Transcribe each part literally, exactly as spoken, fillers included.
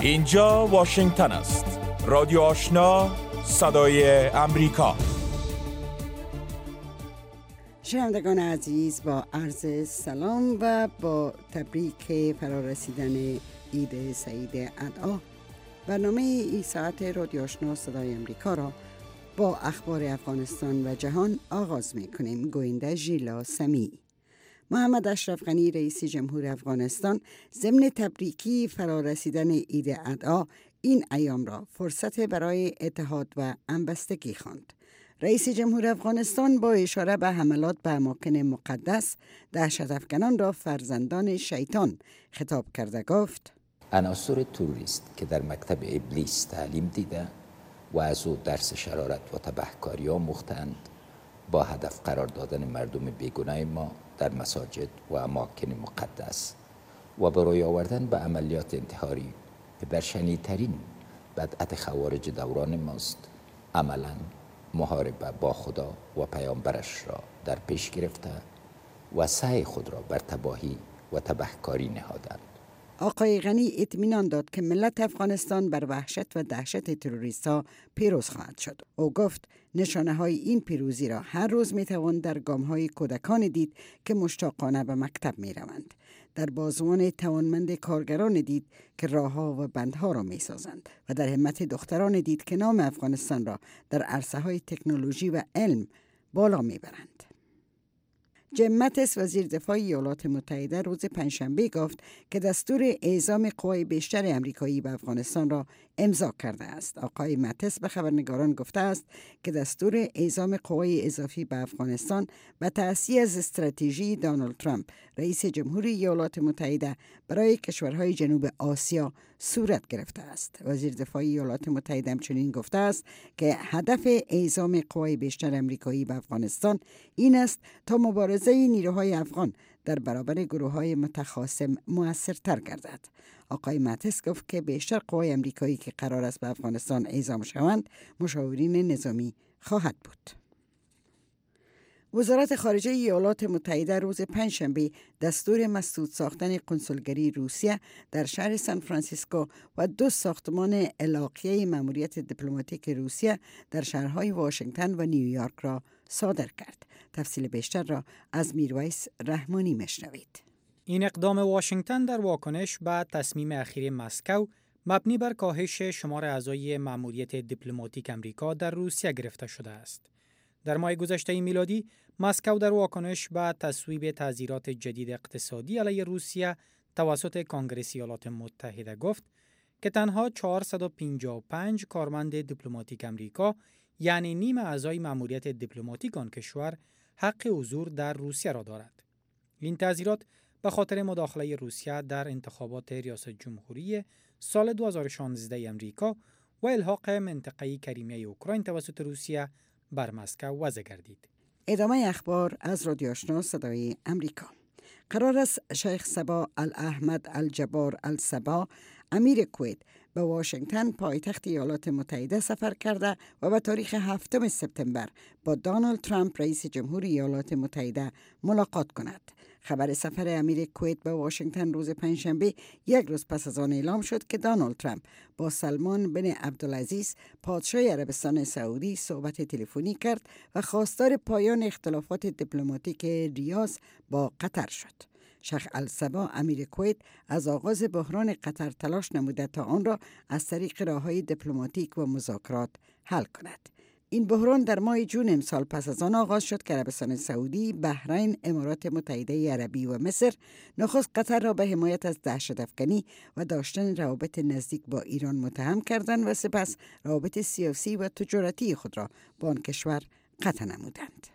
اینجا واشنگتن است. رادیو آشنا، صدای امریکا. شنوندگان عزیز، با عرض سلام و با تبریک فرارسیدن عید سعید اضحی، برنامه این ساعت رادیو آشنا صدای امریکا را با اخبار افغانستان و جهان آغاز می کنیم. گوینده ژیلا سمیعی. محمد اشرف غنی رئیس جمهور افغانستان ضمن تبریکی فرارسیدن عید اضحی این ایام را فرصت برای اتحاد و همبستگی خواند. رئیس جمهور افغانستان با اشاره به حملات به اماکن مقدس دهشت افکنان را فرزندان شیطان خطاب کرده گفت: عناصر توریست که در مکتب ابلیس تعلیم دیده و از او درس شرارت و تبهکاری آموختند، با هدف قرار دادن مردم بیگناه ما در مساجد و اماکن مقدس و به روی آوردن به عملیات انتحاری که در شنیع‌ترین بدعت خوارج دوران ماست، عملاً محاربه با خدا و پیامبرش را در پیش گرفته و سعی خود را بر تباهی و تبهکاری نهادند. آقای غنی اطمینان داد که ملت افغانستان بر وحشت و دهشت تروریست‌ها پیروز خواهد شد. او گفت نشانه های این پیروزی را هر روز می توان در گام های کودکان دید که مشتاقانه به مکتب می روند، در بازوان توانمند کارگران دید که راهها و بندها را می سازند و در همت دختران دید که نام افغانستان را در عرصه های تکنولوژی و علم بالا می برند. جیم ماتیس وزیر دفاع ایالات متحده روز پنجشنبه گفت که دستور اعزام قوای بیشتر آمریکایی به افغانستان را امضا کرده است. آقای ماتیس به خبرنگاران گفته است که دستور اعزام قوای اضافی به افغانستان به تأسیس از استراتژی دونالد ترامپ رئیس جمهور ایالات متحده برای کشورهای جنوب آسیا صورت گرفته است. وزیر دفاع ایالات متحده همچنین گفته است که هدف اعزام قوای بیشتر آمریکایی به افغانستان این است تا مبارزه نیروهای افغان در برابر گروه‌های متخاصم مؤثرتر گردد. آقای ماتیس گفت که بیشتر قوای آمریکایی که قرار است به افغانستان اعزام شوند مشاورین نظامی خواهد بود. وزارت خارجه ایالات متحده روز پنجشنبه دستور مسدود ساختن کنسولگری روسیه در شهر سان فرانسیسکو و دو ساختمان علاقه ماموریت دیپلماتیک روسیه در شهرهای واشنگتن و نیویورک را صادر کرد. تفصیل بیشتر را از میرویس رحمانی مشنوید. این اقدام واشنگتن در واکنش به تصمیم اخیر مسکو مبنی بر کاهش شمار اعضای ماموریت دیپلماتیک آمریکا در روسیه گرفته شده است. در ماه گذشته میلادی، مسکو در واکنش به تصویب تعزیرات جدید اقتصادی علیه روسیه توسط کنگره ایالات متحده گفت که تنها چهارصد و پنجاه و پنج کارمند دیپلماتیک آمریکا، یعنی نیم اعضای ماموریت دیپلماتیک آن کشور، حق حضور در روسیه را دارد. این تعزیرات به خاطر مداخله روسیه در انتخابات ریاست جمهوری سال دو هزار و شانزده آمریکا و الحاق منطقه کریمیای اوکراین توسط روسیه بر مسکو وضع گردید. ادامه اخبار از رادیو آشنا صدای امریکا. قرار است شیخ صباح الاحمد الجبار الصباح امیر کویت به واشنگتن پایتخت ایالات متحده سفر کرده و به تاریخ هفتم سپتامبر با دونالد ترامپ رئیس جمهور ایالات متحده ملاقات کند. خبر سفر امیر کویت به واشنگتن روز پنجشنبه یک روز پس از آن اعلام شد که دونالد ترامپ با سلمان بن عبدالعزیز پادشاه عربستان سعودی صحبت تلفنی کرد و خواستار پایان اختلافات دیپلماتیک ریاض با قطر شد. شیخ الصباح امیر کویت از آغاز بحران قطر تلاش نموده تا آن را از طریق راه‌های دیپلماتیک و مذاکرات حل کند. این بحران در ماه جون امسال پس از آن آغاز شد که عربستان سعودی، بحرین، امارات متحده عربی و مصر نخست قطر را به حمایت از دهشت افکنی و داشتن روابط نزدیک با ایران متهم کردند و سپس روابط سیاسی و تجارتی خود را با آن کشور قطع نمودند.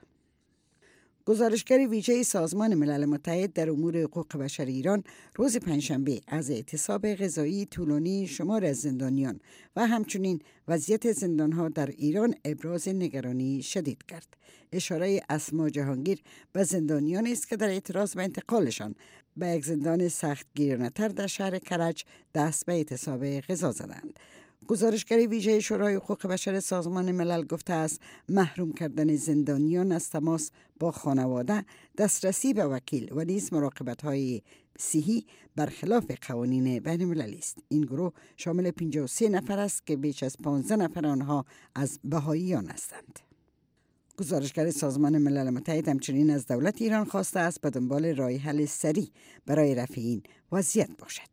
گزارشگر ویژه سازمان ملل متحد در امور حقوق بشر ایران روز پنجشنبه از اعتصاب غذایی طولانی شمار از زندانیان و همچنین وضعیت زندانها در ایران ابراز نگرانی شدید کرد. اشاره اسما جهانگیر به زندانیان است که در اعتراض به انتقالشان به یک زندان سختگیرانه‌تر در شهر کرج دست به اعتصاب غذا زدند. گزارشگر ویژه شورای حقوق بشر سازمان ملل گفته است محروم کردن زندانیان از تماس با خانواده، دسترسی به وکیل و نیز مراقبت‌های صحی برخلاف قوانین بین المللی است. این گروه شامل پنجاه و سه نفر است که بیش از پانزده نفر آنها از بهاییان هستند. گزارشگر سازمان ملل متحد همچنین از دولت ایران خواسته است به دنبال راه حل سریع برای رفع این وضعیت باشد.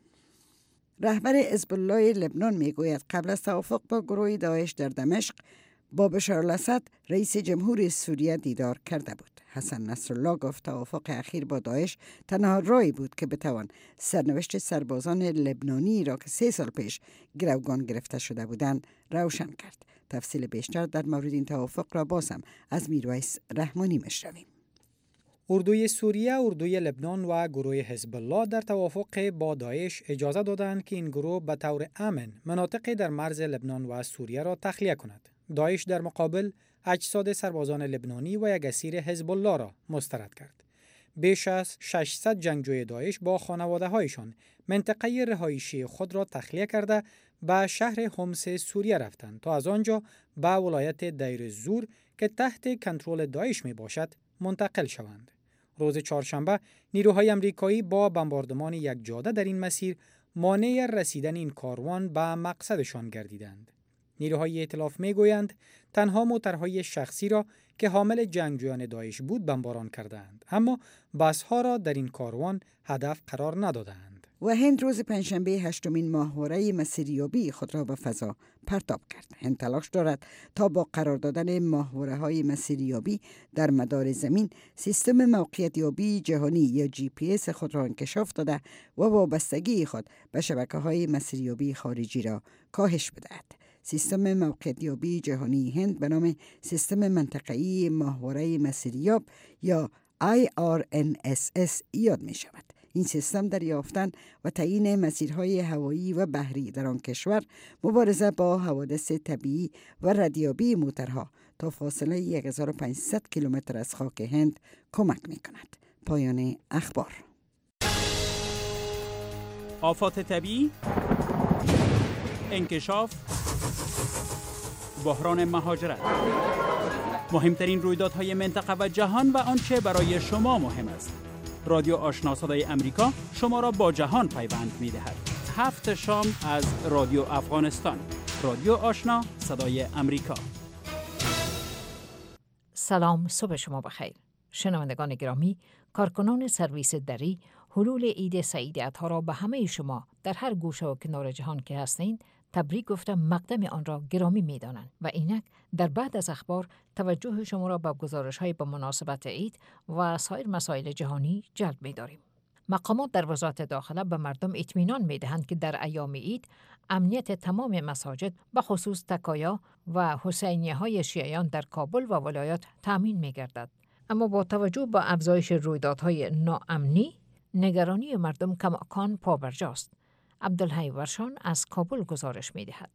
رهبر حزب الله لبنان میگوید قبل از توافق با گروه داعش در دمشق با بشار الاسد رئیس جمهور سوریه دیدار کرده بود. حسن نصرالله گفت توافق اخیر با داعش تنها راهی بود که بتوان سرنوشت سربازان لبنانی را که سه سال پیش گروگان گرفته شده بودند روشن کرد. تفصیل بیشتر در مورد این توافق را بازم از میرویس رحمانی میشنویم. اردوی سوریه، اردوی لبنان و گروه حزب الله در توافق با داعش اجازه دادند که این گروه به طور امن مناطقی در مرز لبنان و سوریه را تخلیه کند. داعش در مقابل اجساد سربازان لبنانی و یک اسیر حزب الله را مسترد کرد. بیش از ششصد جنگجوی داعش با خانواده هایشان منطقه رهایشی خود را تخلیه کرده به شهر حمص سوریه رفتند تا از آنجا به ولایت دیر زور که تحت کنترل داعش می باشد منتقل شوند. روز چهارشنبه نیروهای امریکایی با بمباردمان یک جاده در این مسیر مانع رسیدن این کاروان به مقصدشان گردیدند. نیروهای ائتلاف میگویند تنها موترهای شخصی را که حامل جنگجویان داعش بود بمباران کردند، اما بس‌ها را در این کاروان هدف قرار ندادند. و هند روز پنجشنبه هشتمین ماهواره مسیریابی خود را به فضا پرتاب کرد. هند تلاش دارد تا با قرار دادن ماهواره‌های مسیریابی در مدار زمین سیستم موقعیت‌یابی جهانی یا جی پی اس خود را انکشاف داده و وابستگی خود به شبکه‌های مسیریابی خارجی را کاهش بدهد. سیستم موقعیت‌یابی جهانی هند به نام سیستم منطقه‌ای ماهواره مسیریاب یا آی آر ان اس اس یاد می شود. این سیستم در یافتن و تعیین مسیرهای هوایی و بحری در آن کشور، مبارزه با حوادث طبیعی و ردیابی موترها تا فاصله هزار و پانصد کیلومتر از خاک هند کمک می کند. پایان اخبار. آفات طبیعی، انکشاف، بحران مهاجرت، مهمترین رویدادهای منطقه و جهان و آنچه برای شما مهم است. رادیو آشنا صدای امریکا شما را با جهان پیوند می‌دهد. هفت شام از رادیو افغانستان. رادیو آشنا صدای امریکا. سلام، صبح شما بخیر. شنوندگان گرامی، کارکنان سرویس دری حلول عید سعید اضحی را به همه شما در هر گوشه و کنار جهان که هستید تبریک گفته مقدم آن را گرامی می‌دانند و اینک در بعد از اخبار توجه شما را به گزارش‌های به مناسبت عید و سایر مسائل جهانی جلب می‌داریم. مقامات در وزارت داخله به مردم اطمینان می‌دهند که در ایام عید امنیت تمام مساجد به خصوص تکایا و حسینیه‌های شیعیان در کابل و ولایات تأمین می‌گردد. اما با توجه به افزایش رویدادهای ناامنی، نگرانی مردم کماکان پابرجاست. عبدالحی ورشان از کابل گزارش می‌دهد.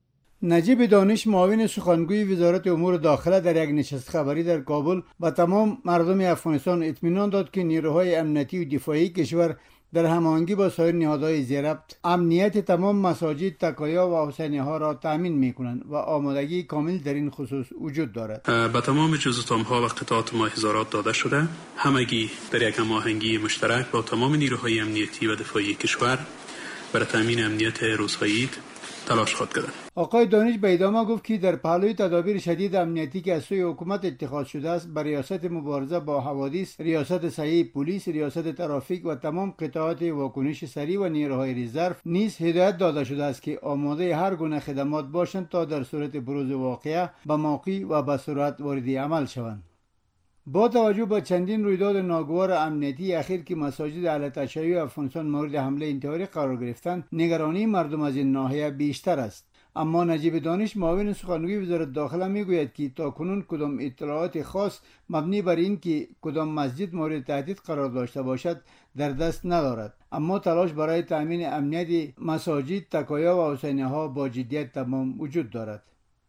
نجیب دانش، معاون سخنگوی وزارت امور داخله، در یک نشست خبری در کابل به تمام مردم افغانستان اطمینان داد که نیروهای امنیتی و دفاعی کشور در هماهنگی با سایر نهادهای ذی‌ربط امنیت تمام مساجد، تکایا و حسینیه‌ها را تأمین می‌کنند و آمادگی کامل در این خصوص وجود دارد. به تمام جزء‌ها و قطعات ما اظهارات داده شده، همگی در یک هماهنگی مشترک با تمام نیروهای امنیتی و دفاعی کشور برای تامین امنیت روزهای عید تلاش خود کردند. آقای دانش به ادامه گفت که در پهلوی تدابیر شدید امنیتی که از سوی حکومت اتخاذ شده است، بر ریاست مبارزه با حوادث، ریاست صحیح پلیس، ریاست ترافیک و تمام قطعات واکنش سریع و نیروهای رزرو نیز هدایت داده شده است که آماده هر گونه خدمات باشند تا در صورت بروز واقعه به موقع و به سرعت وارد عمل شوند. با توجه به چندین رویداد ناگوار امنیتی اخیر که مساجد اهل تشیع افغانستان مورد حمله انتحاری قرار گرفتند، نگرانی مردم از این ناحیه بیشتر است. اما نجیب دانش، معاون سخنگوی وزارت داخله، میگوید که تاکنون کدام اطلاعات خاص مبنی بر این که کدام مسجد مورد تهدید قرار داشته باشد در دست ندارد، اما تلاش برای تامین امنیت مساجد، تکایا و حسینیه‌ها با جدیت تمام وجود دارد.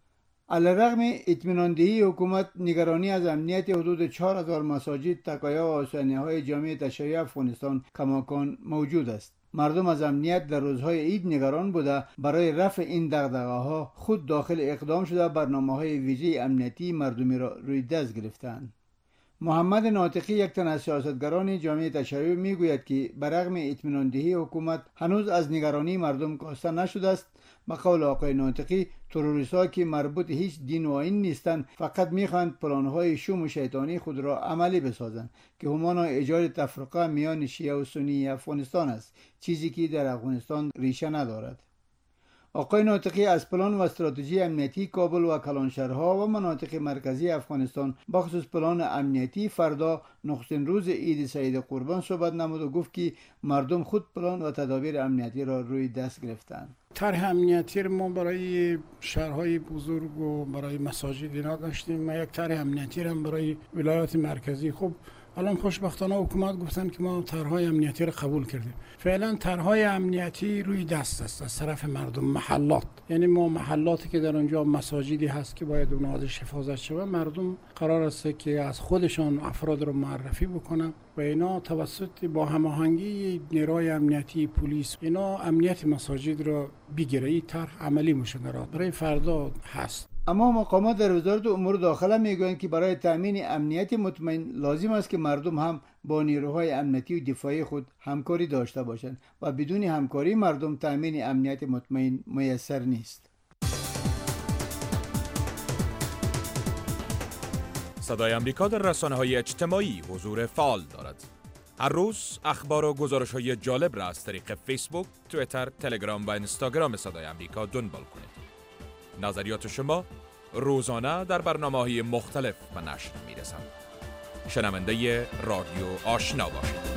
علیرغم اطمینان دهی حکومت، نگرانی از امنیت حدود چهار هزار مساجد، تکایا و حسینیه‌های جامعه تشیع افغانستان کماکان موجود است. مردم از امنیت در روزهای عید نگران بوده، برای رفع این دغدغه‌ها خود داخل اقدام شده برنامه‌های ویژه امنیتی مردمی را روی دست گرفتند. محمد ناطقی یک تن از سیاستگران جامعه تشیع میگوید که برغم اطمینان دهی حکومت هنوز از نگرانی مردم کاسته نشده است. به قول آقای ناطقی تروریست‌ها که مربوط هیچ دین و آیین نیستند فقط میخواهند پلان‌های شوم و شیطانی خود را عملی بسازند که همانا ایجاد تفرقه میان شیعه و سنی افغانستان است، چیزی که در افغانستان ریشه ندارد. آقای ناطقی از پلان و استراتژی امنیتی کابل و کلانشهرها و مناطق مرکزی افغانستان بخصوص پلان امنیتی فردا نخستین روز عید سعید قربان صحبت نمود و گفت که مردم خود پلان و تدابیر امنیتی را روی دست گرفتند. طرح امنیتی ما برای شهرهای بزرگ و برای مساجد اینا داشتیم و یک طرح امنیتی هم برای ولایات مرکزی. خب الان خوشبختانه حکومت گفتن که ما طرحهای امنیتی را قبول کردیم. فعلا طرحهای امنیتی روی دست است از طرف مردم. محلات، یعنی ما محلاتی که در اونجا مساجدی هست که باید اونها ازش حفاظت شود، مردم قرار است که از خودشان افراد رو معرفی بکنن و اینا توسط با هماهنگی نیروی امنیتی پلیس اینا امنیت مساجد را بگیره. این طرح عملی میشه را برای فردا هست. اما مقامات در وزارت امور داخله میگویند که برای تامین امنیت مطمئن لازم است که مردم هم با نیروهای امنیتی و دفاعی خود همکاری داشته باشند و بدون همکاری مردم تامین امنیت مطمئن میسر نیست. صدای امریکا در رسانه‌های اجتماعی حضور فعال دارد. هر روز اخبار و گزارش‌های جالب را از طریق فیسبوک، توییتر، تلگرام و اینستاگرام صدای امریکا دنبال کنید. نظریات شما روزانه در برنامه‌های مختلف به نشر می‌رسند. شنونده رادیو آشنا باشید.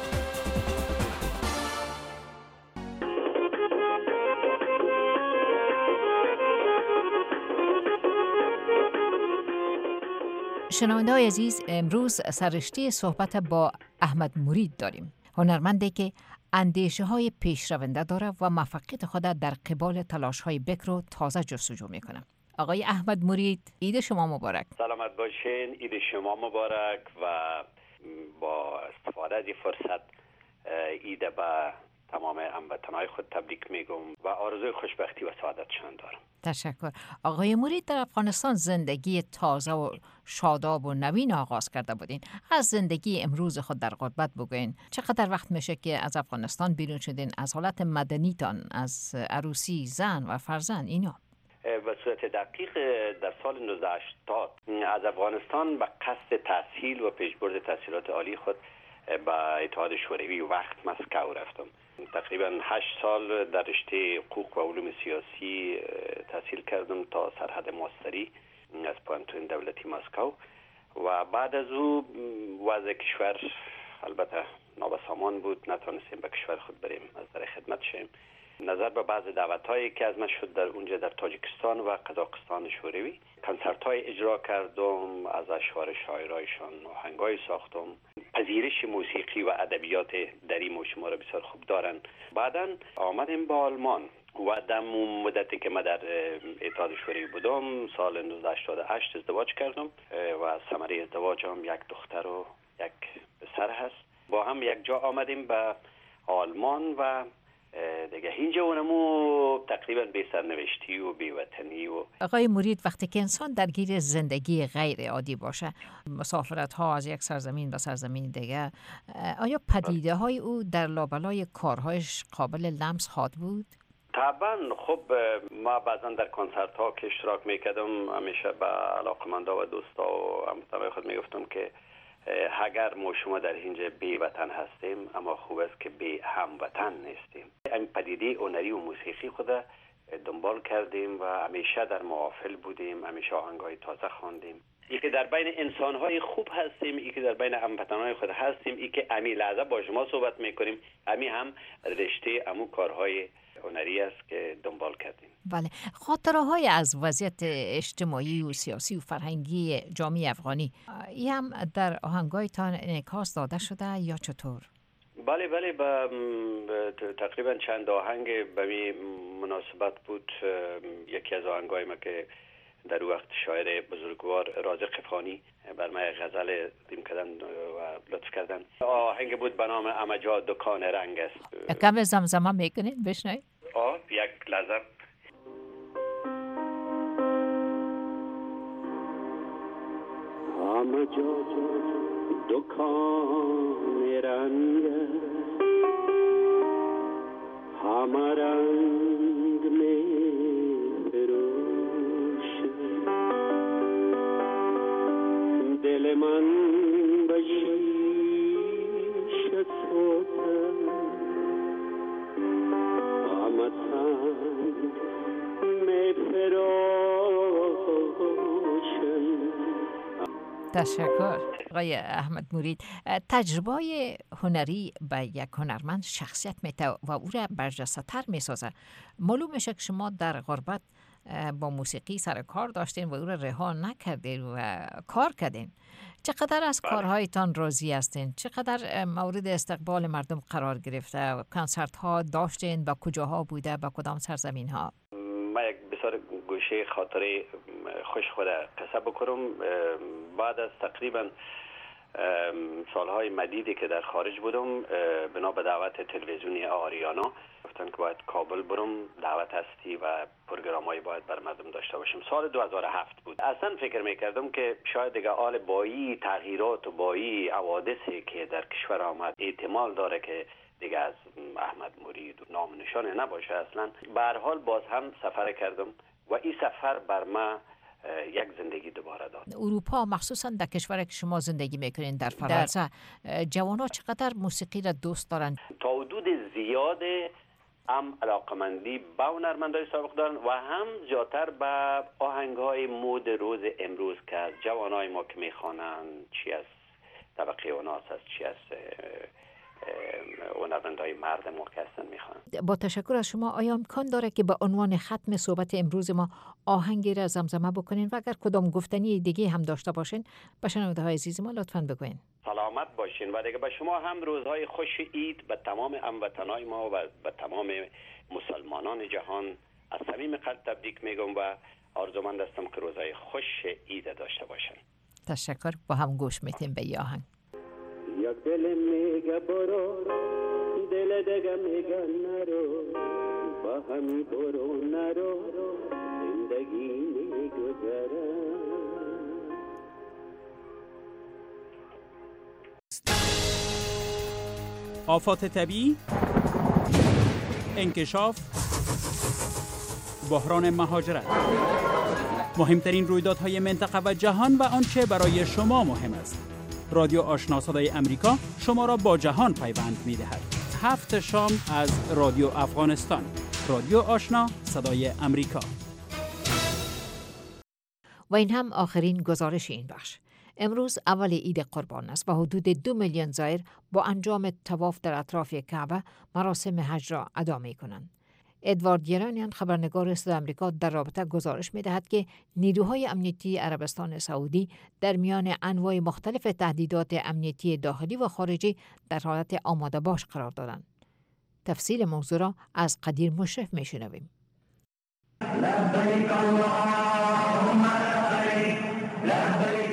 شنونده‌های عزیز، امروز سررشته صحبت با احمد مرید داریم. هنرمندی که اندیشه های پیشرونده داره و موفقیت خود در قبال تلاش های بکر و تازه جستجو میکنه. آقای احمد مرید، عید شما مبارک. سلامت باشین، عید شما مبارک و با استفاده از فرصت عید به تمام هموطنان خود تبریک میگم و آرزوی خوشبختی و سعادتشان دارم. تشکر. آقای مرید، در افغانستان زندگی تازه و شاداب و نوین آغاز کرده بودین. از زندگی امروز خود در غربت بگوین. چقدر وقت میشه که از افغانستان بیرون شدین؟ از حالت مدنیتان، از عروسی، زن و فرزند اینا؟ به صورت دقیق در سال نوزده هشتاد از افغانستان به قصد تحصیل و پیشبرد تحصیلات عالی خود به اتحاد شوروی وقت مسکو رفتم. تقریبا هشت سال در رشته حقوق و علوم سیاسی تحصیل کردم تا سرحد ماستری از پانتون دولتی مسکو و بعد از او وضع کشور البته نابسامان بود، نتونستیم به کشور خود بریم از در خدمت شیم. نظر به بعض دعوت‌هایی که از من شد در اونجا در تاجیکستان و قزاقستان شوروی کنسرت‌های اجرا کردم، از اشعار شاعرایشان آهنگای ساختم. پذیرش موسیقی و ادبیات دریم و شما را بسیار خوب دارن. بعداً آمدیم با آلمان و در مدتی که من در اتحاد شوروی بودم سال نوزده هشتاد و هشت ازدواج کردم و ثمره ازدواجم یک دختر و یک پسر هست. با هم یک جا آمدیم به آلمان و دیگه اینجا اونمو تقریبا بی سرنوشتی و بی وطنی و آقای مرید، وقتی که انسان درگیر زندگی غیر عادی باشه، مسافرت ها از یک سرزمین به سرزمین دیگه، آیا پدیده های او در لابلای کارهایش قابل لمس خواد بود؟ طبعا. خب ما بعضا در کنسرت ها که اشتراک میکردم همیشه به علاقمندا و دوستا و هموطنان خود میگفتم که اگر ما شما در اینجا بی وطن هستیم اما خوب است که بی هموطن نیستیم. این پدیده هنری و موسیقی خود دنبال کردیم و همیشه در محافل بودیم، همیشه آهنگای تازه خواندیم. ای که در بین انسان‌های خوب هستیم، ای که در بین هموطنان خود هستیم، ای که امی لحظه با شما صحبت میکنیم، امی هم رشته امو کارهای هنری است که دنبال کردیم. بله. خاطره های از وضعیت اجتماعی و سیاسی و فرهنگی جامعه افغانی ای هم در آهنگایتان انعکاس داده شده یا چطور؟ بله بله با تقریبا چند آهنگ به می مناسبت بود. یکی از آهنگای ما که در وقت شاعر بزرگوار رازق قفانی بر من غزل دیم کردن و لطف کردن. آهنگ بود به نام امجا دکان رنگ است. کم زمزمه میکنید بشنوید؟ آه یک لحظه. همه جا دکان رنگ همه رنگ می فروشه دل من به شیشه سوزن همه تنگ می فروشن. تشکر آقای احمد مرید. تجربه هنری به یک هنرمند شخصیت میته و او را برجسته تر میسازه. معلوم میشه که شما در غربت با موسیقی سر کار داشتین و او را رها نکردین و کار کردین. چقدر از کارهایتان راضی هستین؟ چقدر مورد استقبال مردم قرار گرفته؟ کنسرت ها داشتین؟ با کجاها بوده؟ با کدام سرزمین ها؟ ما یک بسیار گوشه خاطره خوش خود قصه بکنم. بعد از تقریبا سالهای مدیدی که در خارج بودم، بنا به دعوت تلویزیونی آریانا گفتن که باید کابل برم، دعوت هستی و پروگرامایی باید بر مردم داشته باشیم. سال دو هزار و هفت بود. اصلا فکر میکردم که شاید دیگه آل بایی تغییرات و بایی حوادثی که در کشور آمد احتمال داره که دیگه از احمد مرید و نام نشانه نباشه. اصلا به هر حال باز هم سفر کردم و این سفر بر ما یک زندگی دوباره داد. اروپا مخصوصا در کشوری که شما زندگی میکنین در فرانسه، جوانان چقدر موسیقی را دوست دارن؟ تا حدود زیاد هم علاقمندی به هنرمندای سابق دارن و هم زیادتر به آهنگهای مود روز امروز که از جوانای ما که میخوانن، چی از طبقه اوناس است، چی از هنرمندای مرد ما که هستن میخوان. با تشکر از شما، آیا امکان داره که به عنوان ختم صحبت امروز ما آهنگی را زمزمه بکنین و اگر کدام گفتنی دیگه هم داشته باشین به شنونده های عزیز ما لطفاً بگوین. سلامت باشین و دیگه به شما هم روزهای خوش عید به تمام هموطنای ما و به تمام مسلمانان جهان از صمیم قلب تبریک میگم و آرزومند هستم که روزهای خوش عید داشته باشن. تشکر. با هم گوش میتیم به این آهنگ. یک دل میگه برو، دل دیگه میگه نرو، با همی برو نرو، زندگی میگذره. آفات طبیعی، انکشاف، بحران مهاجرت، مهمترین رویدادهای منطقه و جهان و آنچه برای شما مهم است. رادیو آشنا صدای امریکا شما را با جهان پیوند می‌دهد. هفت شام از رادیو افغانستان. رادیو آشنا صدای امریکا. و این هم آخرین گزارش این بخش. امروز اول عید قربان است و حدود دو میلیون زائر با انجام طواف در اطراف کعبه مراسم حج را ادا می‌کنند. ادوارد گرانیان خبرنگار صدای آمریکا در رابطه گزارش می‌دهد که نیروهای امنیتی عربستان سعودی در میان انواع مختلف تهدیدات امنیتی داخلی و خارجی در حالت آماده باش قرار دارند. تفصیل موضوع را از قدیر مشرف می‌شنویم. لبیک اللهم لبیک لبیک.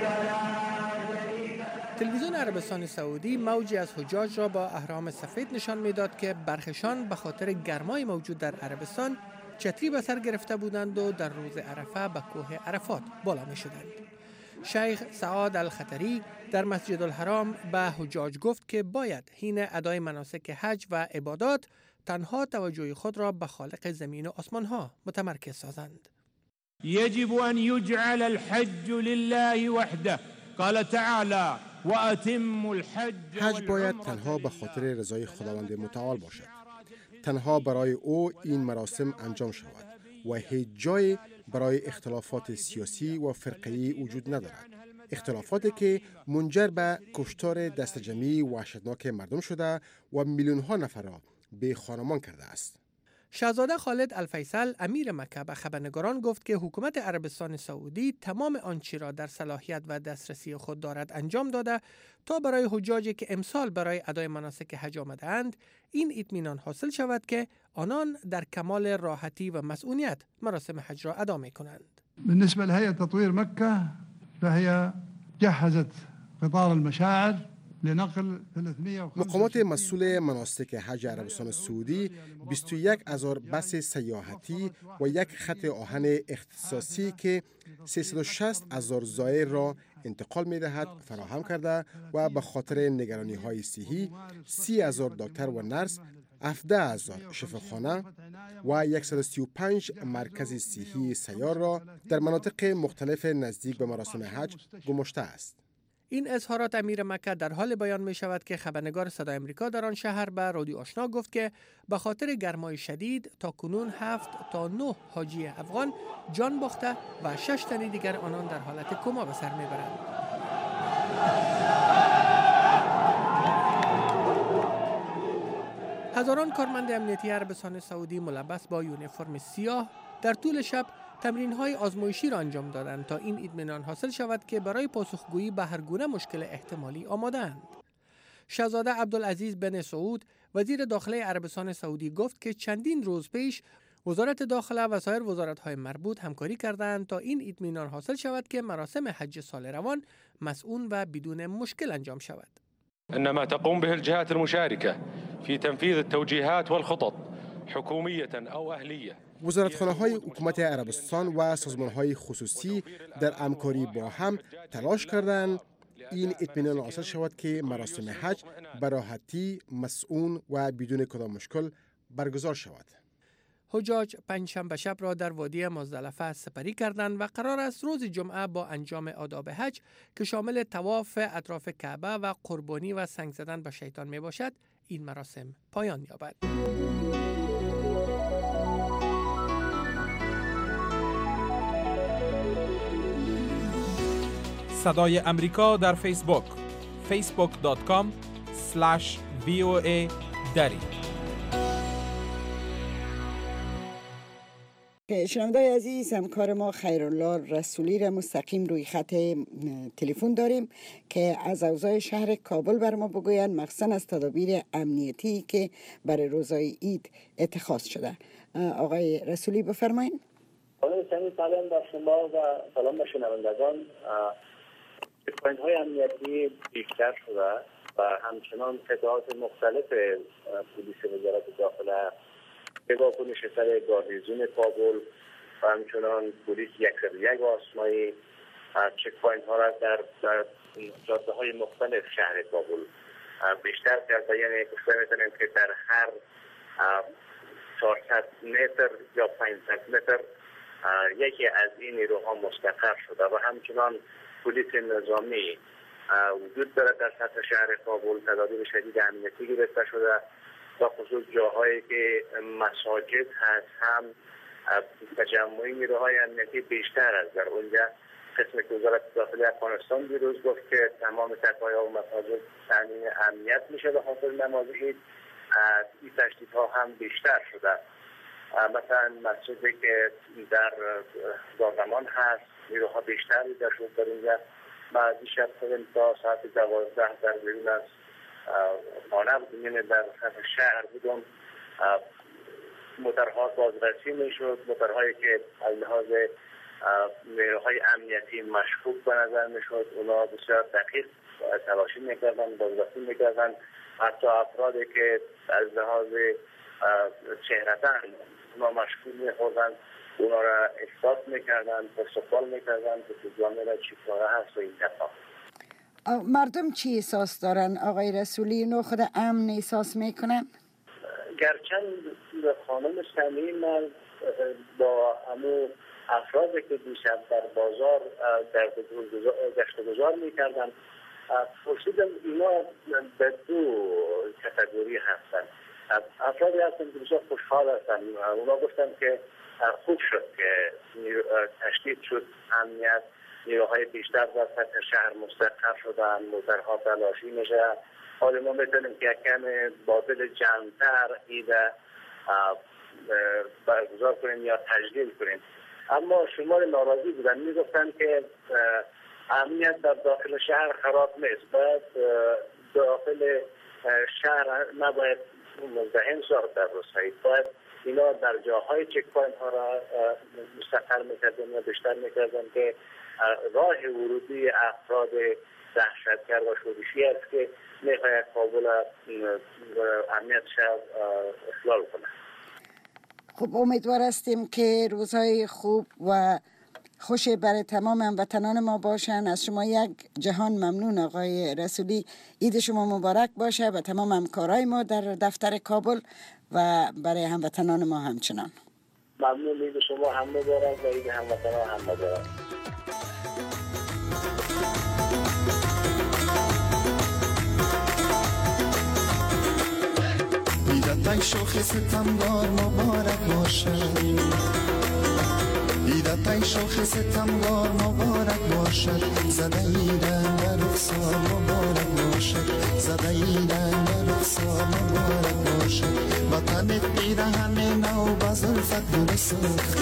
تلویزیون عربستان سعودی موجی از حجاج را با احرام سفید نشان میداد که برخشان به خاطر گرمای موجود در عربستان چتری به سر گرفته بودند و در روز عرفه به کوه عرفات بالا می شدند. شیخ سعاد الخطری در مسجد الحرام به حجاج گفت که باید حین ادای مناسک حج و عبادات تنها توجه خود را به خالق زمین و آسمان ها متمرکز سازند. یجب ان یجعل الحج لله وحده. قال تعالی واتم الحج. حج باید تنها به خاطر رضای خداوند متعال باشد. تنها برای او این مراسم انجام شود و هیچ جای برای اختلافات سیاسی و فرقه‌ای وجود ندارد. اختلافاتی که منجر به کشتار دست جمعی وحشتناک مردم شده و میلیون ها نفر را به خانمان کرده است. شاهزاده خالد الفیصل امیر مکه به خبرنگاران گفت که حکومت عربستان سعودی تمام آنچه را در صلاحیت و دسترسی خود دارد انجام داده تا برای حجاجی که امسال برای ادای مناسک حج آمده‌اند این اطمینان حاصل شود که آنان در کمال راحتی و مسئولیت مراسم حج را ادا می‌کنند. بالنسبه لهيئه تطوير مكه فهي جهزت قطار المشاعر. مقامات مسئول مناسک حج عربستان سعودی بیست و یک هزار بس سیاحتی و یک خط آهن اختصاصی که سیصد و شصت هزار زائر را انتقال می دهد فراهم کرده و به خاطر نگرانی های صحی سی هزار دکتر و نرس، هفده هزار شفاخانه و صد و سی و پنج مرکز صحی سیار را در مناطق مختلف نزدیک به مراسم حج گماشته است. این اظهارات امیر مکه در حال بیان می شود که خبرنگار صدای آمریکا در آن شهر به رادیو آشنا گفت که به خاطر گرمای شدید تا کنون هفت تا نه حاجی افغان جان باخته و شش تن دیگر آنان در حالت کما به سر می برند. هزاران کارمند امنیتی عربستان سعودی ملبس با یونیفرم سیاه در طول شب تمرین‌های آزمایشی را انجام دادند تا این اطمینان حاصل شود که برای پاسخگویی به هر گونه مشکل احتمالی آماده‌اند. شاهزاده عبدالعزیز بن سعود وزیر داخله عربستان سعودی گفت که چندین روز پیش وزارت داخله و سایر وزارت‌های مربوط همکاری کردند تا این اطمینان حاصل شود که مراسم حج سال روان مسئول و بدون مشکل انجام شود. إنما تقوم به الجهات المشاركة في تنفيذ التوجيهات والخطط حكومية أو أهلية. وزارتخانه های حکومت عربستان و سازمان های خصوصی در همکاری با هم تلاش کردند این اطمینان حاصل شود که مراسم حج به راحتی، مسئول و بدون کدام مشکل برگزار شود. حجاج پنجشنبه شب را در وادی مزدلفه سپری کردند و قرار است روز جمعه با انجام آداب حج که شامل طواف اطراف کعبه و قربانی و سنگ زدن به شیطان می باشد، این مراسم پایان یابد. صدای امریکا در فیسبوک فیسبوک دات کام اسلش وی او ای دری. شنوندای عزیز، همکار ما خیرالله رسولی را مستقیم روی خط تلفن داریم که از اوضاع شهر کابل بر ما بگویند، مخصوصا از تدابیر امنیتی که برای روزهای عید اتخاذ شده. آقای رسولی بفرمایید. سلام بر شما و سلام به شنوندگان. چک‌پوینت های امنیتی بیشتر شده و همچنان قطعات مختلف پلیس وزارت داخله به واکنش سر گاردیزون کابل و همچنان پلیس صد و یک آسمایی چک‌پوینت ها را در جاده های مختلف شهر کابل بیشتر کرده. یعنی گفته میتونیم که در هر چهارصد متر یا پانصد متر یکی از این نیروها مستقر شده و همچنان پلیس نظامی وجود دارد در سطح شهر کابل. تدابیر شدید امنیتی گرفته شده با خصوص جاهایی که مساجد هست هم تجمعی نیروهای امنیتی بیشتر است. در اونجا قسم وزارت داخلی افغانستان دیروز گفت که تمام تکایا و مساجد تامین امنیت میشه به خاطر نماز عید. این تشدیدها هم بیشتر شده. مثلا مسجدی که در زادمان هست نیروها بیشتر دیده شد در اینجا. ما دیشب تا ساعت دوازده در بیرون از خانه بودیم، یعنی در شهر بودم، موترها بازرسی میشد، موترهایی که از لحاظ نیروهای امنیتی مشکوک به نظر میشد اونا بسیار دقیق تلاشی میکردن، بازرسی میکردن. حتی افرادی که از لحاظ چهره‌دن اونا مشکوک میخوردن اونا را اثبات میکردن، پرسپال میکردن که تو جامعه چی کاره هست و این دفعه. مردم چی احساس دارن آقای رسولی؟ نو خود امن احساس میکنن؟ گرچند خانم سمیعی من با همون افرادی که دیشب در بازار در گشت و گذار میکردن پرسیدم اینا به دو کاتگوری هستن. افرادی هستن که بسیار خوشحال هستن. اونا گفتن که خوب شد که تشدید شد امنیت، نیروهای بیشتر در سطح شهر مستقر شدن، موترها تلاشی میشه. حالا ما میتونیم که کم بابل جمعتر ایده برگزار کنیم یا تجلیل کنیم. اما شمار ناراضی بودن، میگفتن که امنیت در داخل شهر خراب نیست، باید داخل شهر نباید مزدحم شد در روزهای، باید اینا در جاهای چک پوینت ها را مستقر میکردن یا بیشتر میکردن که راه ورودی افراد دهشتگر و شورشی است که میخواید کابل امنیت شهر اخلال کنه. خب امیدوار هستیم که روزهای خوب و خوش برای تمام هموطنان ما باشن. از شما یک جهان ممنون آقای رسولی. عید شما مبارک باشه و تمام همکارای ما در دفتر کابل و برای هموطنان ما همچنان. ممنون. عید شما هم مبارک و عید هموطنان هم مبارک. ایدتای شوخ ستمگار مبارک باشه، ایدتای شوخ ستمگار مبارک باشه، زده ایران و رخسار مبارک باشه، زده ایران و رخسار مبارک باشه، وطنت پیرهن نو بزلفت گل سرخ،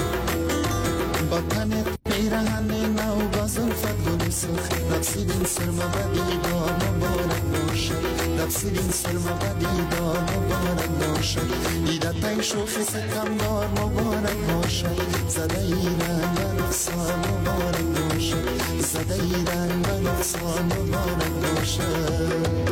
وطنت پیرهن نو بزلفت گل سرخ، رقصیدین سرما و دیدار مبارک باشه، رقصیدین سرما و دیدار مبارک باشه، ایدتای شوخ ستمگار مبارک باشه، زده ایران و رخسار مبارک باشه، زده ایران و رخسار مبارک باشه.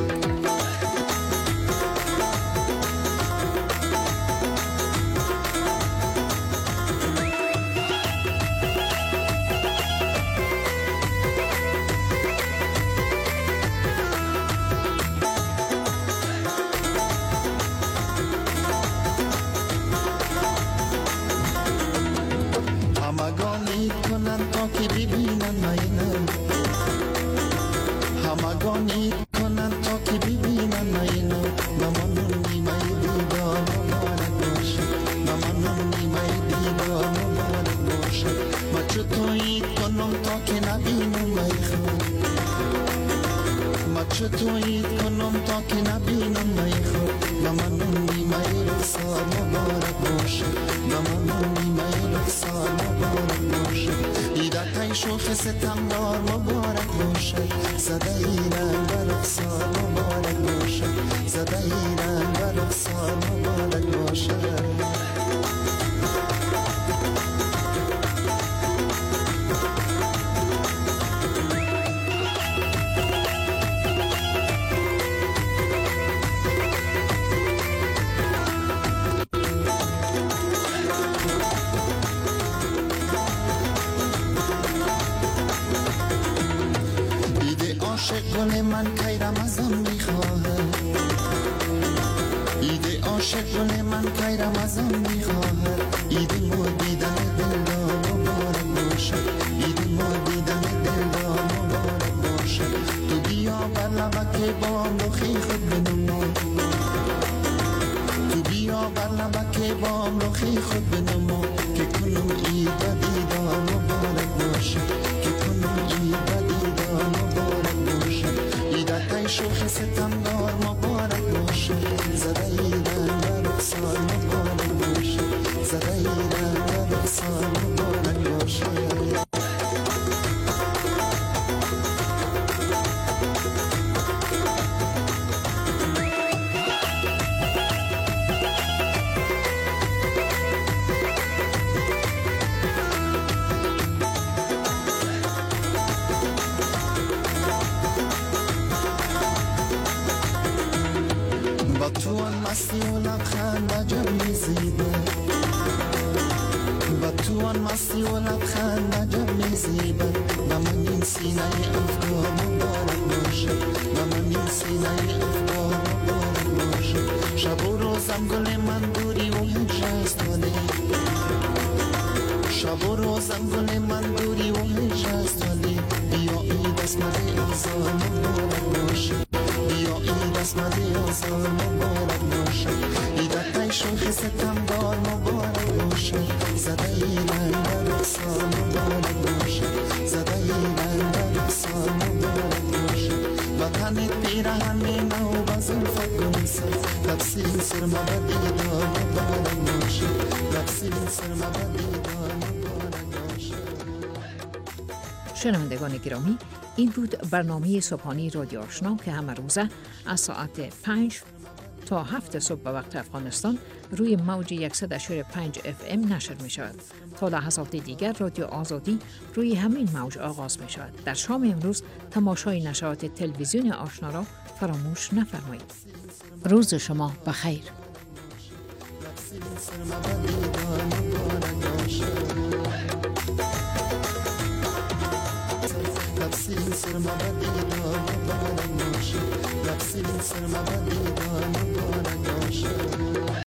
ستمگار مبارک باشه، زده ایران و رخسار مبارک باشه، زده ایران و رخسار مبارک باشه. گل من کی رمضان میخواه، ایده عاشق گل من کی رمضان میخواه، ایده مو دیدن دلدار مبارک باشه، ایده مو دیدن دلدار مبارک باشه، تو بیا بر لبک با مخی خود بنما، تو بیا بر لبک با مخی خود بنما، که کنم ایده دیدار مبارک باشه، که کنم ایده دیدار مبارک باشه، ایدتای شوخ ستمگار مبارک باشه، زده ایران و رخسار مبارک باشه، زده ایران و رخسار مبارک باشه. مستی و لبخند عجب میزیبه، با تو آن مستی و لبخند عجب میزیبه، و من این سینه افکار مبارک باشه، و من این سینه افکار مبارک باشه، شب و روزم گل من دوری و هجرست ولی، شب و روزم گل من دوری و هجرست ولی، بیا ای دست مده افزار مبارک باشه، بیا ای دست مده افزار مبارک باشه، ایدتای شوخ ستمگار مبارک باشه، زده ایران و رخسار مبارک باشه، زده ایران و رخسار مبارک باشه، وطنت پیرهن نو بزلفت گل سرخ، رقصیدین سرما و دیدار مبارک باشه، رقصیدین سرما و دیدار مبارک باشه. شنوندگان گرامی، این بود برنامه صبحانی رادیو آشنا که همه روزه از ساعت پنج تا هفت صبح به وقت افغانستان روی موج صد و پنج اف ام نشر می شود. تا لحظات دیگر رادیو آزادی روی همین موج آغاز می شود. در شام امروز تماشای نشرات تلویزیون آشنا را فراموش نفرمایید. روز شما بخیر. سرما و دیدار مبارک باشه. رقصین سر مبادی دام بارک باشه رقصین سر مبادی دام بارک باشه